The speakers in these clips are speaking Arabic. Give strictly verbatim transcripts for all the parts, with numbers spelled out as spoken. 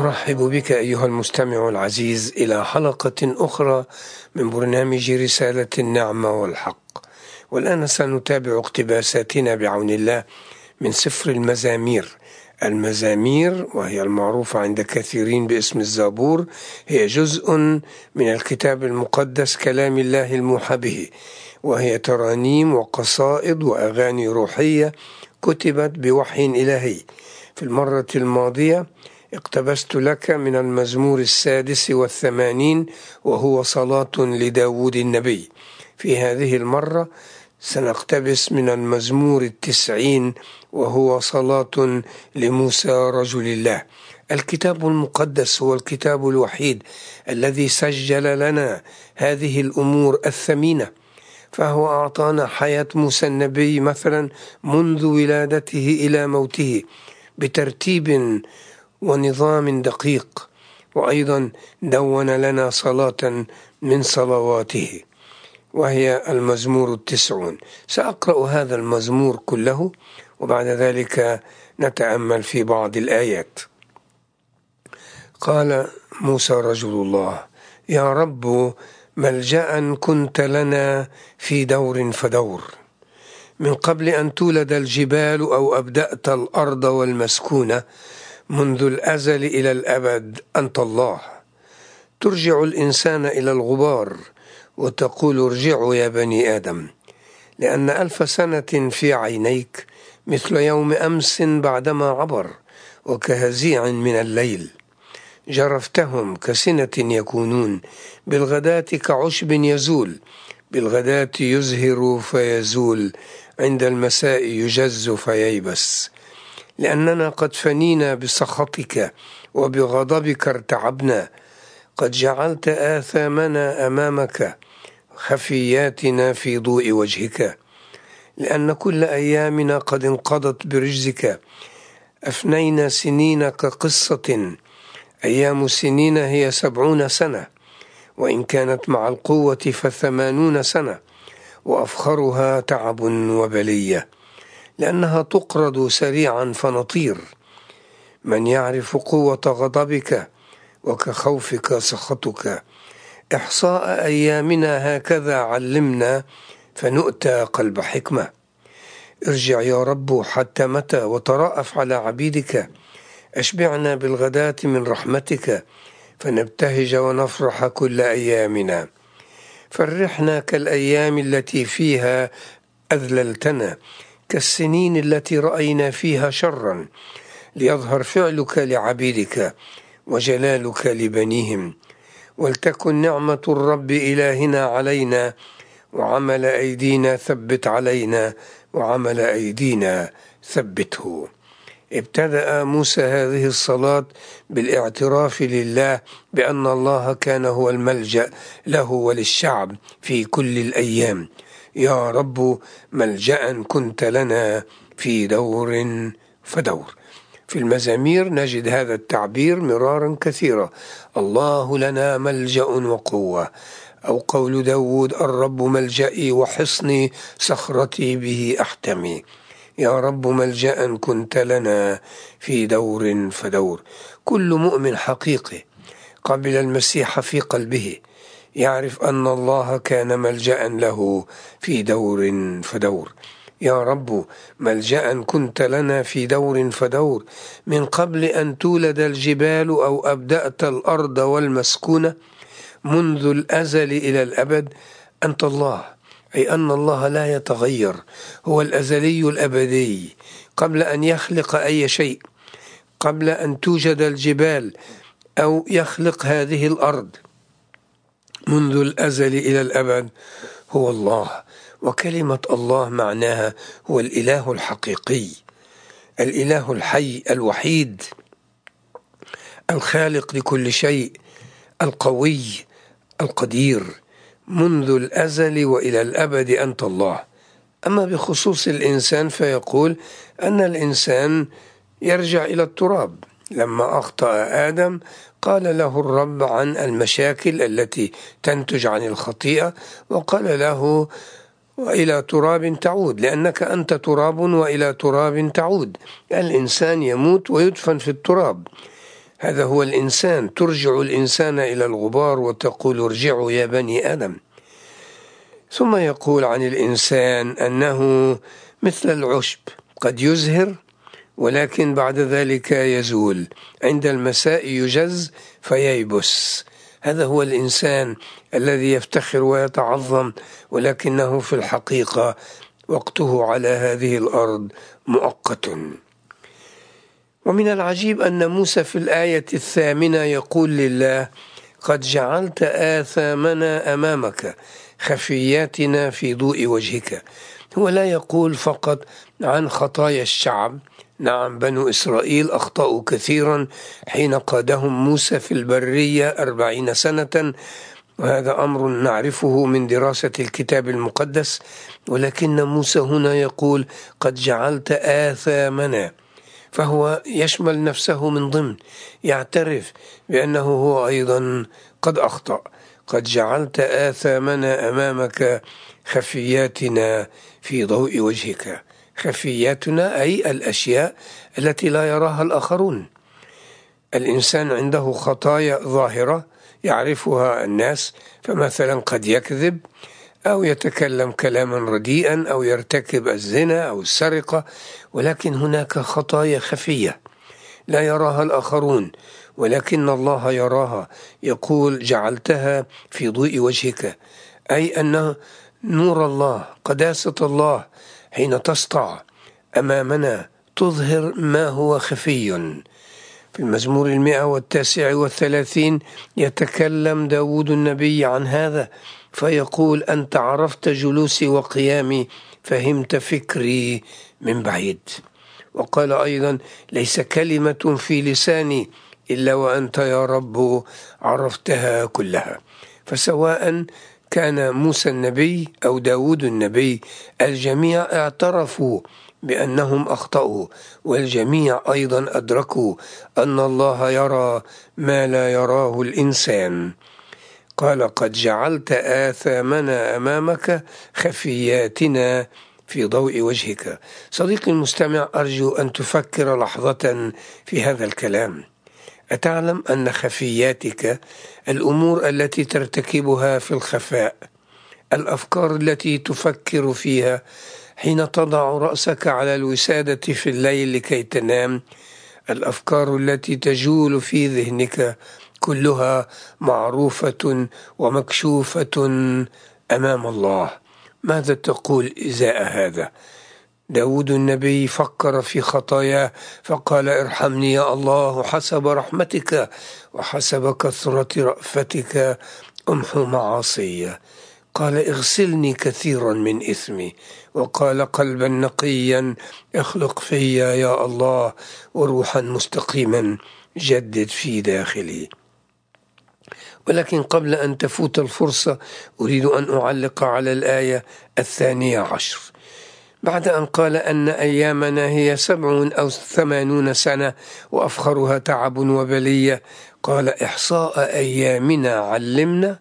أرحب بك أيها المستمع العزيز إلى حلقة أخرى من برنامج رسالة النعمة والحق، والآن سنتابع اقتباساتنا بعون الله من سفر المزامير. المزامير وهي المعروفة عند كثيرين باسم الزبور هي جزء من الكتاب المقدس كلام الله الموحى به، وهي ترانيم وقصائد وأغاني روحية كتبت بوحي إلهي. في المرة الماضية اقتبست لك من المزمور السادس والثمانين وهو صلاة لداود النبي. في هذه المرة سنقتبس من المزمور التسعين وهو صلاة لموسى رجل الله. الكتاب المقدس هو الكتاب الوحيد الذي سجل لنا هذه الأمور الثمينة، فهو أعطانا حياة موسى النبي مثلا منذ ولادته إلى موته بترتيب ونظام دقيق، وأيضا دون لنا صلاة من صلواته وهي المزمور التسعون. سأقرأ هذا المزمور كله وبعد ذلك نتأمل في بعض الآيات. قال موسى رجل الله: يا رب ملجأ كنت لنا في دور فدور، من قبل أن تولد الجبال أو أبدأت الأرض والمسكونة، منذ الأزل إلى الأبد أنت الله. ترجع الإنسان إلى الغبار وتقول ارجعوا يا بني آدم، لأن ألف سنة في عينيك مثل يوم أمس بعدما عبر، وكهزيع من الليل. جرفتهم كسنة يكونون، بالغداة كعشب يزول، بالغداة يزهر فيزول، عند المساء يجز فييبس. لأننا قد فنينا بسخطك وبغضبك ارتعبنا، قد جعلت آثامنا أمامك، خفياتنا في ضوء وجهك. لأن كل أيامنا قد انقضت برجزك، أفنينا سنين كقصة. أيام سنين هي سبعون سنة، وإن كانت مع القوة فثمانون سنة، وأفخرها تعب وبلية، لأنها تقرض سريعا فنطير. من يعرف قوة غضبك وكخوفك سخطك. إحصاء أيامنا هكذا علمنا، فنؤتى قلب حكمة. ارجع يا رب حتى متى، وترأف على عبيدك. أشبعنا بالغداة من رحمتك، فنبتهج ونفرح كل أيامنا. فرحنا كالأيام التي فيها أذللتنا، كالسنين التي رأينا فيها شرا، ليظهر فعلك لعبيدك وجلالك لبنيهم. ولتكن نعمة الرب إلهنا علينا، وعمل أيدينا ثبت علينا، وعمل أيدينا ثبته. ابتدأ موسى هذه الصلاة بالاعتراف لله بأن الله كان هو الملجأ له وللشعب في كل الأيام. يا رب ملجأ كنت لنا في دور فدور. في المزامير نجد هذا التعبير مرارا كثيرا: الله لنا ملجأ وقوة، أو قول داود: الرب ملجئي وحصني صخرتي به أحتمي. يا رب ملجأ كنت لنا في دور فدور. كل مؤمن حقيقي قبل المسيح في قلبه يعرف أن الله كان ملجأ له في دور فدور. يا رب ملجأ كنت لنا في دور فدور، من قبل أن تولد الجبال أو أبدأت الأرض والمسكونة، منذ الأزل إلى الأبد أنت الله. أي أن الله لا يتغير، هو الأزلي الأبدي، قبل أن يخلق أي شيء، قبل أن توجد الجبال أو يخلق هذه الأرض، منذ الأزل إلى الأبد هو الله. وكلمة الله معناها هو الإله الحقيقي، الإله الحي الوحيد، الخالق لكل شيء، القوي القدير، منذ الأزل وإلى الأبد أنت الله. أما بخصوص الإنسان فيقول أن الإنسان يرجع إلى التراب. لما أخطأ آدم قال له الرب عن المشاكل التي تنتج عن الخطيئة، وقال له: وإلى تراب تعود، لأنك أنت تراب وإلى تراب تعود. الإنسان يموت ويدفن في التراب، هذا هو الإنسان، ترجع الإنسان إلى الغبار وتقول ارجعوا يا بني آدم. ثم يقول عن الإنسان أنه مثل العشب قد يزهر ولكن بعد ذلك يزول، عند المساء يجز فييبس. هذا هو الإنسان الذي يفتخر ويتعظم، ولكنه في الحقيقة وقته على هذه الأرض مؤقت. ومن العجيب أن موسى في الآية الثامنة يقول لله: قد جعلت آثامنا أمامك خفياتنا في ضوء وجهك. هو لا يقول فقط عن خطايا الشعب، نعم بنو إسرائيل أخطأوا كثيرا حين قادهم موسى في البرية أربعين سنة، وهذا أمر نعرفه من دراسة الكتاب المقدس، ولكن موسى هنا يقول قد جعلت آثامنا، فهو يشمل نفسه من ضمن، يعترف بأنه هو أيضا قد أخطأ. قد جعلت آثامنا أمامك خفياتنا في ضوء وجهك. خفياتنا أي الأشياء التي لا يراها الآخرون. الإنسان عنده خطايا ظاهرة يعرفها الناس، فمثلا قد يكذب أو يتكلم كلاما رديئا أو يرتكب الزنا أو السرقة، ولكن هناك خطايا خفية لا يراها الآخرون ولكن الله يراها. يقول جعلتها في ضوء وجهك، أي أن نور الله قداسة الله حين تسطع أمامنا تظهر ما هو خفي. في المزمور المئة والتاسع والثلاثين يتكلم داود النبي عن هذا فيقول: أنت عرفت جلوسي وقيامي، فهمت فكري من بعيد. وقال أيضا: ليس كلمة في لساني إلا وأنت يا رب عرفتها كلها. فسواء كان موسى النبي أو داود النبي، الجميع اعترفوا بأنهم أخطأوا، والجميع أيضا أدركوا أن الله يرى ما لا يراه الإنسان. قال: قد جعلت آثامنا أمامك خفياتنا في ضوء وجهك. صديقي المستمع، أرجو أن تفكر لحظة في هذا الكلام. أتعلم أن خفياتك الأمور التي ترتكبها في الخفاء، الأفكار التي تفكر فيها حين تضع رأسك على الوسادة في الليل لكي تنام، الأفكار التي تجول في ذهنك كلها معروفة ومكشوفة أمام الله. ماذا تقول إزاء هذا؟ داود النبي فكر في خطاياه فقال: ارحمني يا الله حسب رحمتك وحسب كثرة رأفتك أمحو معاصي. قال: اغسلني كثيرا من إثمي. وقال: قلبا نقيا اخلق فيا يا الله، وروحا مستقيما جدد في داخلي. ولكن قبل أن تفوت الفرصة أريد أن أعلق على الآية الثانية عشر. بعد أن قال أن أيامنا هي سبع أو ثمانون سنة وأفخرها تعب وبلية، قال: إحصاء أيامنا علمنا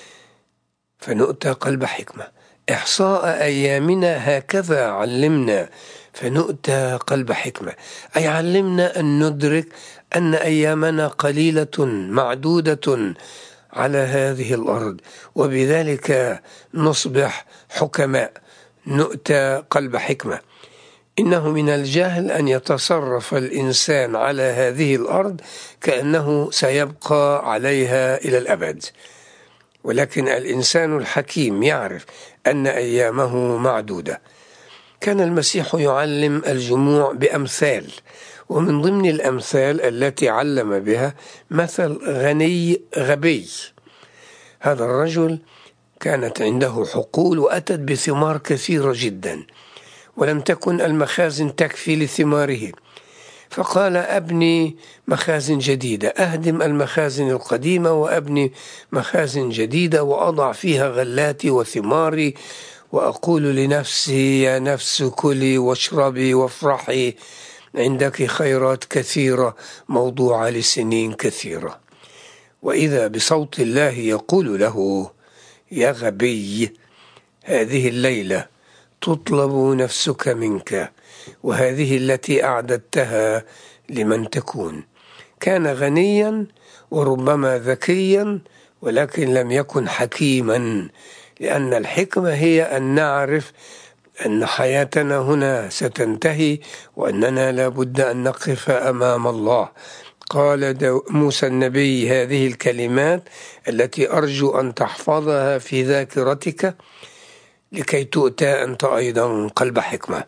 فنؤتى قلب حكمة. إحصاء أيامنا هكذا علمنا فنؤتى قلب حكمة، أي علمنا أن ندرك أن أيامنا قليلة معدودة على هذه الأرض، وبذلك نصبح حكماء، نؤتى قلب حكمة. إنه من الجهل أن يتصرف الإنسان على هذه الأرض كأنه سيبقى عليها إلى الأبد، ولكن الإنسان الحكيم يعرف أن أيامه معدودة. كان المسيح يعلم الجموع بأمثال، ومن ضمن الأمثال التي علم بها مثل غني غبي. هذا الرجل كانت عنده حقول وأتت بثمار كثيرة جدا، ولم تكن المخازن تكفي لثماره، فقال: أبني مخازن جديدة، أهدم المخازن القديمة وأبني مخازن جديدة وأضع فيها غلاتي وثماري، وأقول لنفسي يا نفس كلي واشربي وافرحي، عندك خيرات كثيرة موضوعة لسنين كثيرة. وإذا بصوت الله يقول له: يا غبي، هذه الليلة تطلب نفسك منك، وهذه التي أعددتها لمن تكون. كان غنيا وربما ذكيا، ولكن لم يكن حكيما، لأن الحكمة هي أن نعرف أن حياتنا هنا ستنتهي وأننا لا بد أن نقف أمام الله. قال موسى النبي هذه الكلمات التي أرجو أن تحفظها في ذاكرتك لكي تؤتى أنت أيضا قلب حكمة: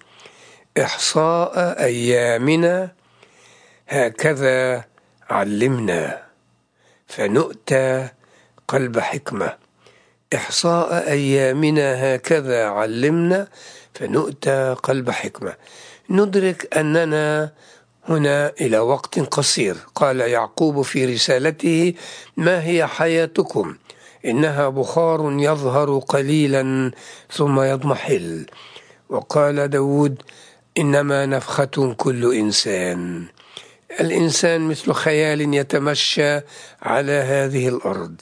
إحصاء أيامنا هكذا علمنا فنؤتى قلب حكمة. إحصاء أيامنا هكذا علمنا فنؤتى قلب حكمة. ندرك أننا هنا إلى وقت قصير. قال يعقوب في رسالته: ما هي حياتكم؟ إنها بخار يظهر قليلا ثم يضمحل. وقال داود: إنما نفخة كل إنسان. الإنسان مثل خيال يتمشى على هذه الأرض.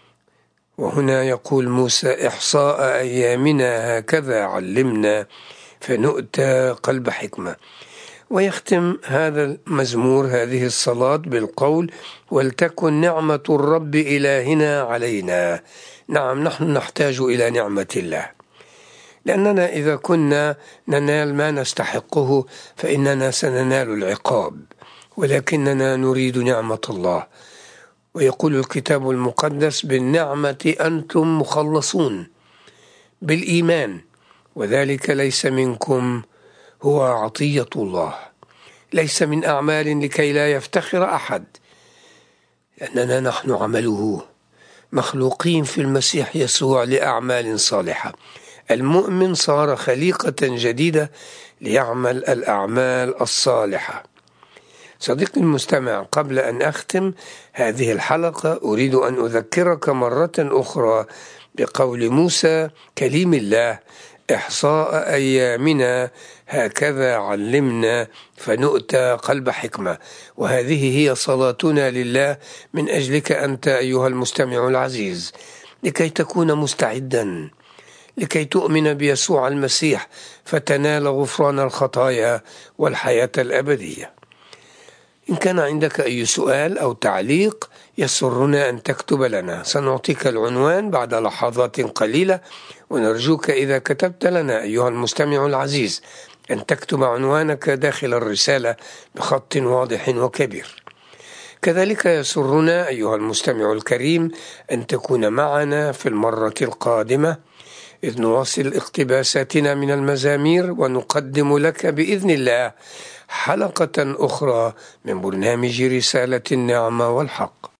وهنا يقول موسى: إحصاء أيامنا هكذا علمنا فنؤتى قلب حكمة. ويختم هذا المزمور هذه الصلاة بالقول: ولتكن نعمة الرب إلهنا علينا. نعم، نحن نحتاج إلى نعمة الله، لأننا إذا كنا ننال ما نستحقه فإننا سننال العقاب، ولكننا نريد نعمة الله. ويقول الكتاب المقدس: بالنعمة أنتم مخلصون بالإيمان، وذلك ليس منكم، هو عطية الله، ليس من أعمال لكي لا يفتخر أحد، لأننا نحن عمله مخلوقين في المسيح يسوع لأعمال صالحة. المؤمن صار خليقة جديدة ليعمل الأعمال الصالحة. صديقي المستمع، قبل أن أختم هذه الحلقة أريد أن أذكرك مرة أخرى بقول موسى كليم الله: إحصاء أيامنا هكذا علمنا فنؤتى قلب حكمة. وهذه هي صلاتنا لله من أجلك أنت أيها المستمع العزيز، لكي تكون مستعدا، لكي تؤمن بيسوع المسيح فتنال غفران الخطايا والحياة الأبدية. إن كان عندك أي سؤال أو تعليق يسرنا أن تكتب لنا. سنعطيك العنوان بعد لحظات قليلة، ونرجوك إذا كتبت لنا أيها المستمع العزيز أن تكتب عنوانك داخل الرسالة بخط واضح وكبير. كذلك يسرنا أيها المستمع الكريم أن تكون معنا في المرة القادمة إذ نواصل اقتباساتنا من المزامير، ونقدم لك بإذن الله حلقة أخرى من برنامج رسالة النعمة والحق.